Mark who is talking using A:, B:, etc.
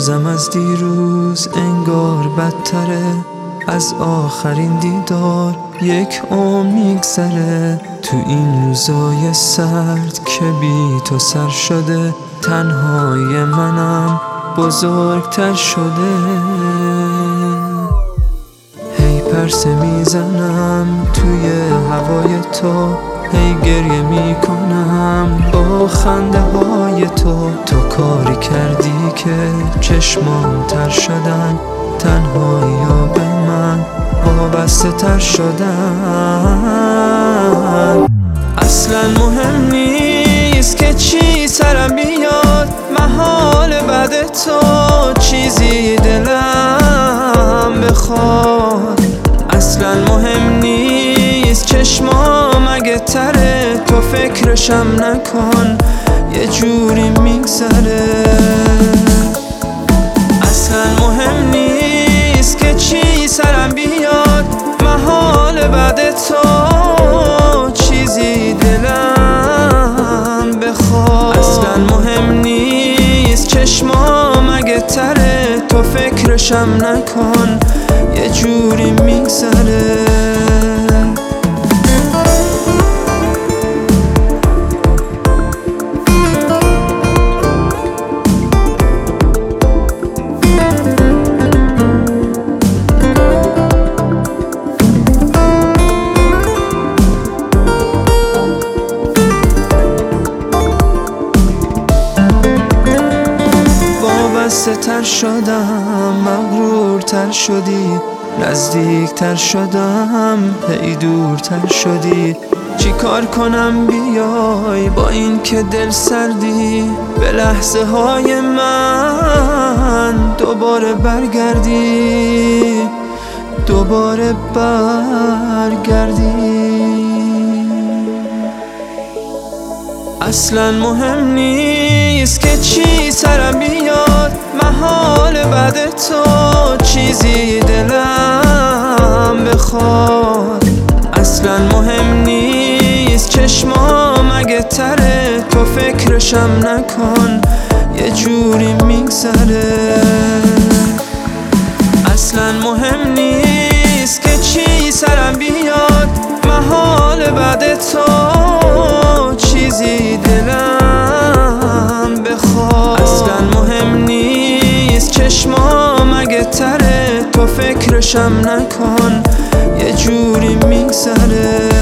A: روزم از دیروز انگار بدتره، از آخرین دیدار یک عمر میگذره. تو این روزای سرد که بی تو سر شده، تنهای منم بزرگتر شده. هی پرسه میزنم توی هوای تو، هی گریه میکنم با خنده های تو. تو کاری کردی که چشمام تر شدن، تنهایی به من وابسته تر شدن. اصلا مهم نیست که چی سرم بیاد، محال بعد تو چیزی دلم بخواد. اصلا مهم نیست چشمام اگه تره، تو فکرشم نکن یه جوری میگذره. اصلا مهم نیست که چی سرم بیاد، محال بعد تو چیزی دلم بخواد. اصلا مهم نیست چشمام اگه تره، تو فکرشم نکن یه جوری میگذره. تر شدم، مغرورتر شدی، نزدیکتر شدم، هی دورتر شدی. چی کار کنم بیای با این که دل سردی، به لحظه های من دوباره برگردی، دوباره برگردی. اصلا مهم نیست که چی سرم بیاد، محال بعد تو چیزی دلم بخواد. اصلا مهم نیست چشمام اگه تره، تو فکرشم نکن یه جوری میگذره. اصلا مهم نیست که چی سرم بیاد، محال بعد تو چیزی دلم بخواد. اصلا مهم نیست چشمام اگه تره، تو فکرشم نکن یه جوری میگذره.